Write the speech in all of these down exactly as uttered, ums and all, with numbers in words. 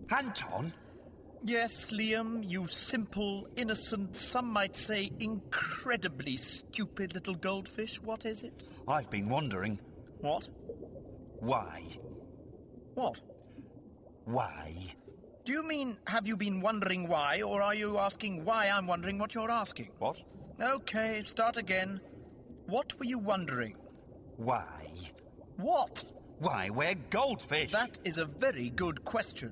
Anton? Yes, Liam, you simple, innocent, some might say incredibly stupid little goldfish. What is it? I've been wondering. What? Why? What? Why? Do you mean, have you been wondering why, or are you asking why I'm wondering what you're asking? What? Okay, start again. What were you wondering? Why? What? Why, we're goldfish. That is a very good question.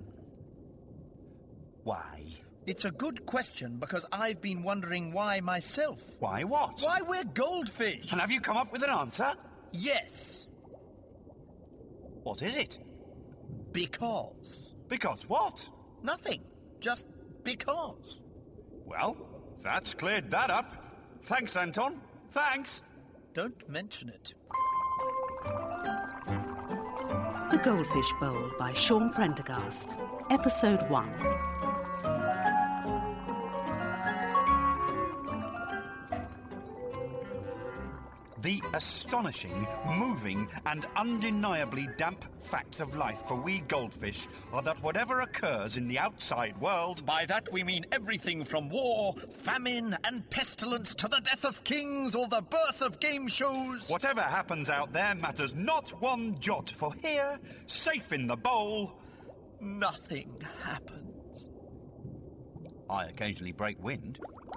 Why? It's a good question because I've been wondering why myself. Why what? Why we're goldfish. And have you come up with an answer? Yes. What is it? Because. Because what? Nothing. Just because. Well, that's cleared that up. Thanks, Anton. Thanks. Don't mention it. The Goldfish Bowl by Sean Prendergast. Episode one. The astonishing, moving and undeniably damp facts of life for we goldfish are that whatever occurs in the outside world... By that we mean everything from war, famine and pestilence to the death of kings or the birth of game shows. Whatever happens out there matters not one jot, for here, safe in the bowl... Nothing happens. I occasionally break wind.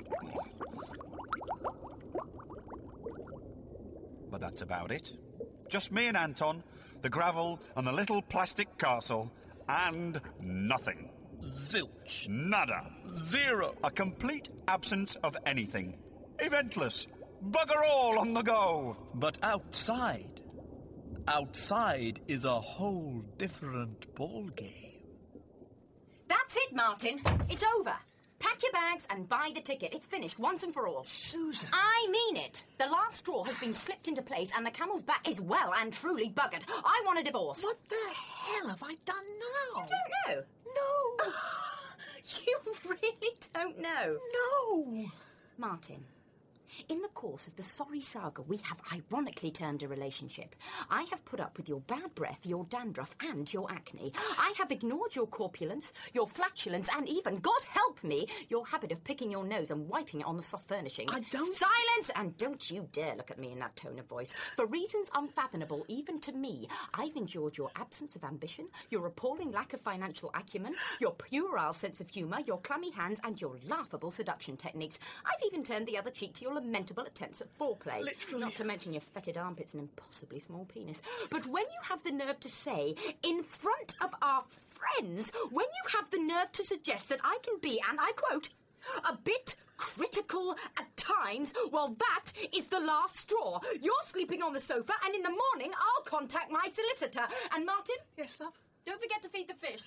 But that's about it. Just me and Anton, the gravel and the little plastic castle, and nothing. Zilch. Nada. Zero. A complete absence of anything. Eventless. Bugger all on the go. But outside, outside is a whole different ballgame. That's it, Martin. It's over. Pack your bags and buy the ticket. It's finished once and for all. Susan. I mean it. The last straw has been slipped into place and the camel's back is well and truly buggered. I want a divorce. What the hell have I done now? You don't know? No. You really don't know? No. Martin, in the course of the sorry saga we have ironically termed a relationship, I have put up with your bad breath, your dandruff and your acne. I have ignored your corpulence, your flatulence and even, God help me, your habit of picking your nose and wiping it on the soft furnishings. I don't... Silence! And don't you dare look at me in that tone of voice. For reasons unfathomable even to me, I've endured your absence of ambition, your appalling lack of financial acumen, your puerile sense of humour, your clammy hands and your laughable seduction techniques. I've even turned the other cheek to your lamentable attempts at foreplay. Literally. Not to mention your fetid armpits and impossibly small penis. But when you have the nerve to say, in front of our friends, when you have the nerve to suggest that I can be, and I quote, a bit critical at times, well, that is the last straw. You're sleeping on the sofa, and in the morning I'll contact my solicitor. And Martin? Yes, love? Don't forget to feed the fish.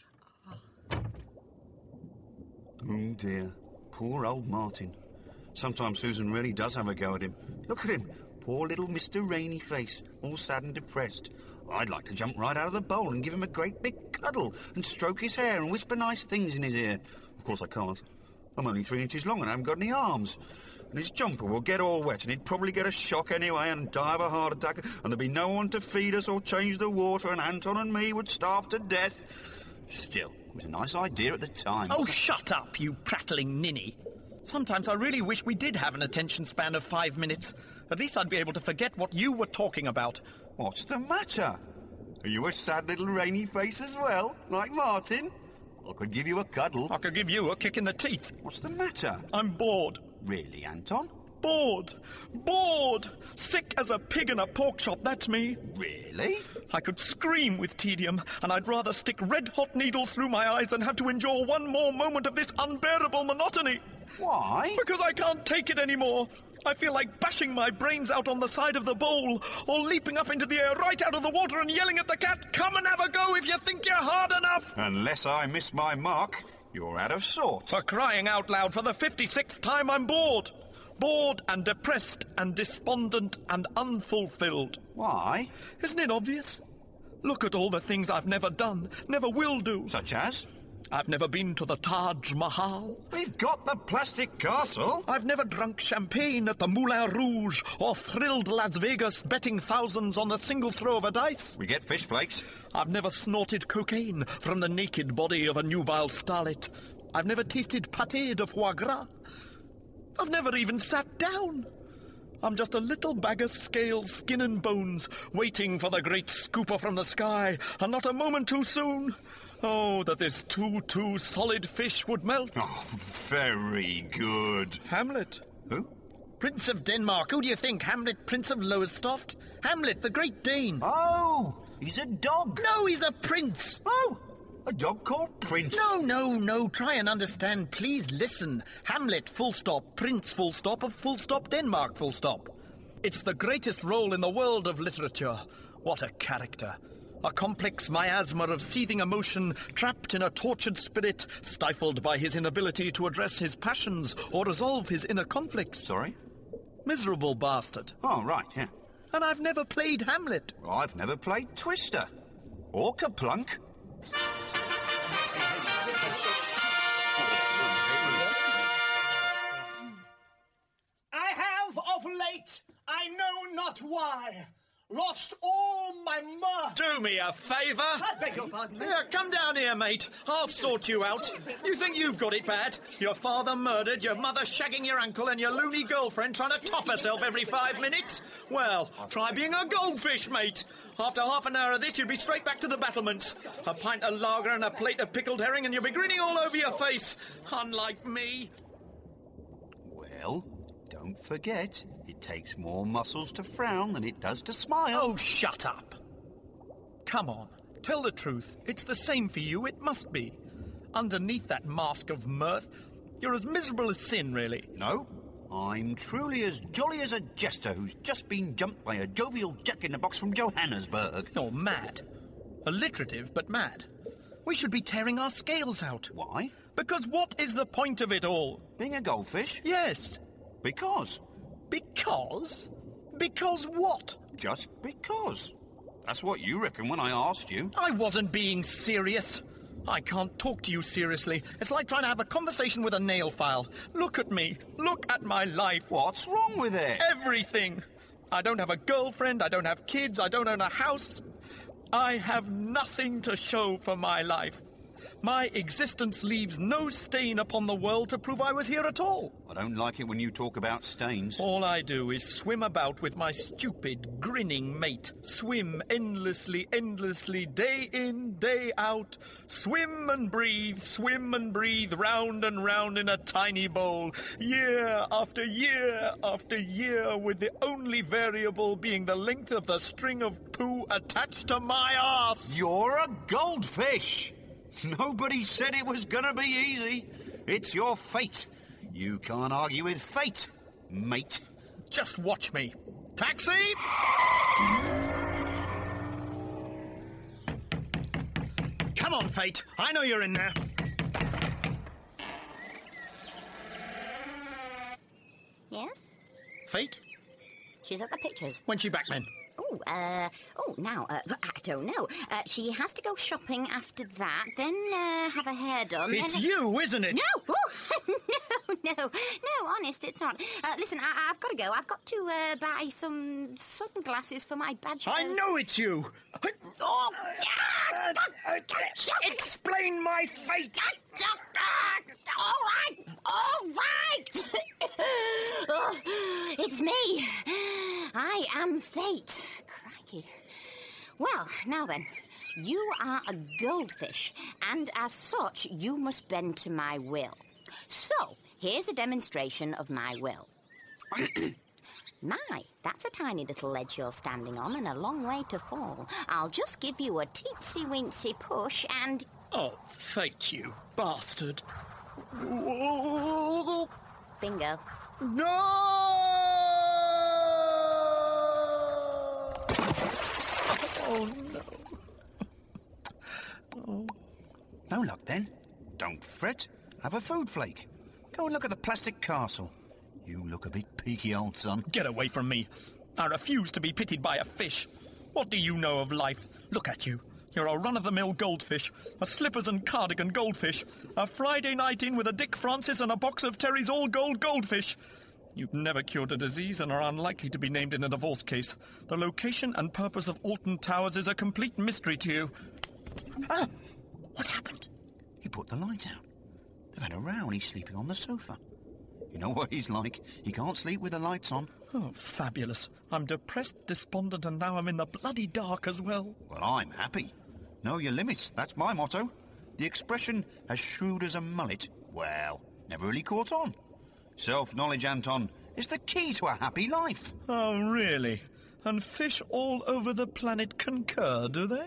Oh, dear. Poor old Martin. Sometimes Susan really does have a go at him. Look at him. Poor little Mister Rainy Face, all sad and depressed. I'd like to jump right out of the bowl and give him a great big cuddle and stroke his hair and whisper nice things in his ear. Of course I can't. I'm only three inches long and I haven't got any arms. And his jumper will get all wet and he'd probably get a shock anyway and die of a heart attack, and there'd be no one to feed us or change the water, and Anton and me would starve to death. Still, it was a nice idea at the time. Oh, shut up, you prattling ninny. Sometimes I really wish we did have an attention span of five minutes. At least I'd be able to forget what you were talking about. What's the matter? Are you a sad little Rainy Face as well, like Martin? I could give you a cuddle. I could give you a kick in the teeth. What's the matter? I'm bored. Really, Anton? Bored. Bored. Sick as a pig in a pork shop, that's me. Really? I could scream with tedium, and I'd rather stick red-hot needles through my eyes than have to endure one more moment of this unbearable monotony. Why? Because I can't take it anymore. I feel like bashing my brains out on the side of the bowl, or leaping up into the air right out of the water and yelling at the cat, "Come and have a go if you think you're hard enough!" Unless I miss my mark, you're out of sorts. For crying out loud, for the fifty-sixth time I'm bored. Bored and depressed and despondent and unfulfilled. Why? Isn't it obvious? Look at all the things I've never done, never will do. Such as? I've never been to the Taj Mahal. We've got the plastic castle. I've never drunk champagne at the Moulin Rouge or thrilled Las Vegas betting thousands on the single throw of a dice. We get fish flakes. I've never snorted cocaine from the naked body of a nubile starlet. I've never tasted pâté de foie gras. I've never even sat down. I'm just a little bag of scales, skin and bones, waiting for the great scooper from the sky, and not a moment too soon. Oh, that this too, too solid fish would melt. Oh, very good. Hamlet. Who? Prince of Denmark. Who do you think? Hamlet, Prince of Lowestoft? Hamlet, the Great Dane. Oh, he's a dog. No, he's a prince. Oh, a dog called Prince. No, no, no. Try and understand. Please listen. Hamlet, full stop. Prince, full stop, of full stop Denmark, full stop. It's the greatest role in the world of literature. What a character. A complex miasma of seething emotion, trapped in a tortured spirit, stifled by his inability to address his passions or resolve his inner conflicts. Sorry? Miserable bastard. Oh, right, yeah. And I've never played Hamlet. Well, I've never played Twister. Or Kerplunk. I have of late, I know not why, lost all my mirth. Do me a favour. I beg your pardon. Yeah, come down here, mate. I'll sort you out. You think you've got it bad? Your father murdered, your mother shagging your uncle, and your loony girlfriend trying to top herself every five minutes? Well, try being a goldfish, mate. After half an hour of this, you'll be straight back to the battlements. A pint of lager and a plate of pickled herring, and you'll be grinning all over your face. Unlike me. Well, don't forget, it takes more muscles to frown than it does to smile. Oh, shut up. Come on, tell the truth. It's the same for you, it must be. Underneath that mask of mirth, you're as miserable as sin, really. No, I'm truly as jolly as a jester who's just been jumped by a jovial jack-in-the-box from Johannesburg. You're mad. Alliterative, but mad. We should be tearing our scales out. Why? Because what is the point of it all? Being a goldfish? Yes. Because. Because? Because what? Just because. That's what you reckon when I asked you. I wasn't being serious. I can't talk to you seriously. It's like trying to have a conversation with a nail file. Look at me. Look at my life. What's wrong with it? Everything. I don't have a girlfriend. I don't have kids. I don't own a house. I have nothing to show for my life. My existence leaves no stain upon the world to prove I was here at all. I don't like it when you talk about stains. All I do is swim about with my stupid, grinning mate. Swim endlessly, endlessly, day in, day out. Swim and breathe, swim and breathe, round and round in a tiny bowl. Year after year after year, with the only variable being the length of the string of poo attached to my arse. You're a goldfish! Nobody said it was gonna be easy. It's your fate. You can't argue with fate, mate. Just watch me. Taxi! Come on, Fate. I know you're in there. Yes? Fate? She's at the pictures. When's she back, then? Oh, uh, oh, now, uh, I don't know. Uh, she has to go shopping after that, then, uh, have her hair done. It's then... you, isn't it? No! Oh, no, no, no, honest, it's not. Uh, listen, I- I've got to go. I've got to, uh, buy some sunglasses for my badge. I know it's you! Oh, yeah. Explain my fate! All right, all right! Oh, it's me. I am Fate. Crikey. Well, now then, you are a goldfish, and as such, you must bend to my will. So, here's a demonstration of my will. My, that's a tiny little ledge you're standing on and a long way to fall. I'll just give you a teensy-weensy push and... Oh, Fate, you bastard. Bingo. No! Oh, no. Oh. No luck, then. Don't fret. Have a food flake. Go and look at the plastic castle. You look a bit peaky, old son. Get away from me. I refuse to be pitied by a fish. What do you know of life? Look at you. You're a run-of-the-mill goldfish, a slippers and cardigan goldfish, a Friday night in with a Dick Francis and a box of Terry's all-gold goldfish. You've never cured a disease and are unlikely to be named in a divorce case. The location and purpose of Alton Towers is a complete mystery to you. Ah! What happened? He put the light out. They've had a row and he's sleeping on the sofa. You know what he's like. He can't sleep with the lights on. Oh, fabulous. I'm depressed, despondent, and now I'm in the bloody dark as well. Well, I'm happy. Know your limits, that's my motto. The expression, as shrewd as a mullet, well, never really caught on. Self-knowledge, Anton, is the key to a happy life. Oh, really? And fish all over the planet concur, do they?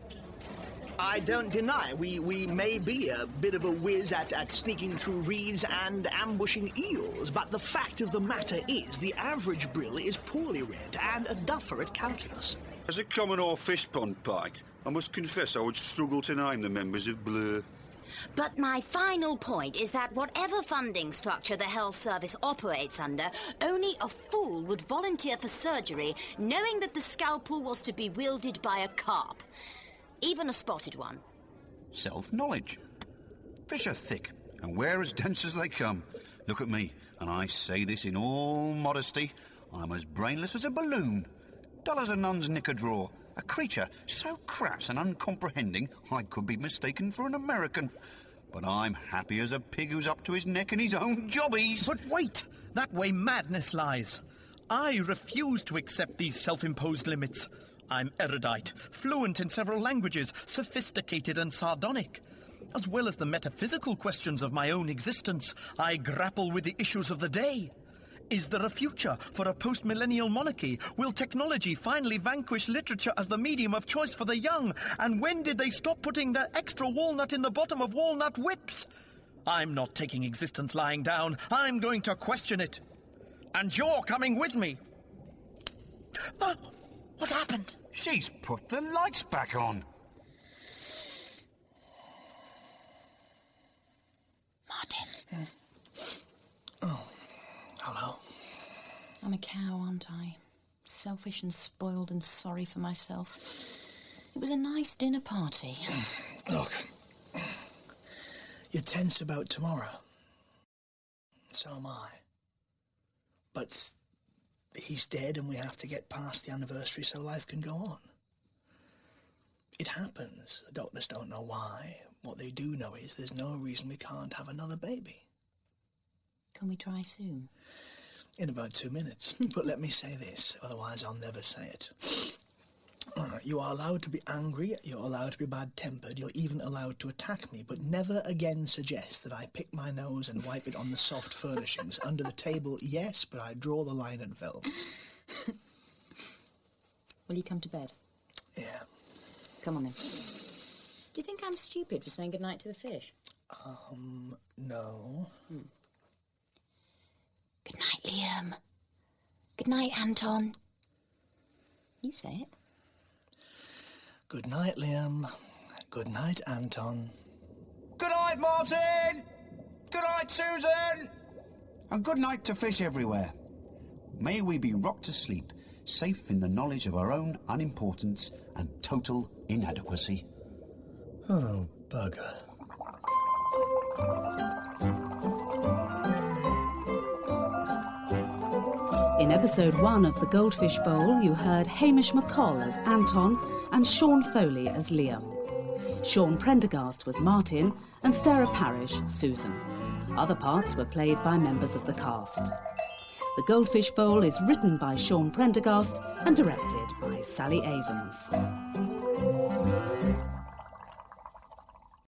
I don't deny we, we may be a bit of a whiz at, at sneaking through reeds and ambushing eels, but the fact of the matter is the average brill is poorly read and a duffer at calculus. As a Commodore fish pond pike, I must confess I would struggle to name the members of Blur. But my final point is that whatever funding structure the health service operates under, only a fool would volunteer for surgery knowing that the scalpel was to be wielded by a carp. Even a spotted one. Self-knowledge. Fish are thick, and wear as dense as they come. Look at me, and I say this in all modesty. I'm as brainless as a balloon. Dull as a nun's knicker drawer. A creature so crass and uncomprehending I could be mistaken for an American. But I'm happy as a pig who's up to his neck in his own jobbies. But wait! That way madness lies. I refuse to accept these self-imposed limits. I'm erudite, fluent in several languages, sophisticated and sardonic. As well as the metaphysical questions of my own existence, I grapple with the issues of the day. Is there a future for a post-millennial monarchy? Will technology finally vanquish literature as the medium of choice for the young? And when did they stop putting the extra walnut in the bottom of walnut whips? I'm not taking existence lying down. I'm going to question it. And you're coming with me. Oh, what happened? She's put the lights back on. Martin. Mm. Oh, hello. I'm a cow, aren't I? Selfish and spoiled and sorry for myself. It was a nice dinner party. Look, you're tense about tomorrow. So am I. But he's dead and we have to get past the anniversary so life can go on. It happens. The doctors don't know why. What they do know is there's no reason we can't have another baby. Can we try soon? In about two minutes. But let me say this, otherwise I'll never say it. All right, you are allowed to be angry, you're allowed to be bad-tempered, you're even allowed to attack me, but never again suggest that I pick my nose and wipe it on the soft furnishings. Under the table, yes, but I draw the line at velvet. Will you come to bed? Yeah. Come on then. Do you think I'm stupid for saying goodnight to the fish? Um, no. Hmm. Good night, Liam. Good night, Anton. You say it. Good night, Liam. Good night, Anton. Good night, Martin! Good night, Susan! And good night to fish everywhere. May we be rocked to sleep, safe in the knowledge of our own unimportance and total inadequacy. Oh, bugger. In episode one of The Goldfish Bowl, you heard Hamish McColl as Anton and Sean Foley as Liam. Sean Prendergast was Martin and Sarah Parish, Susan. Other parts were played by members of the cast. The Goldfish Bowl is written by Sean Prendergast and directed by Sally Avens.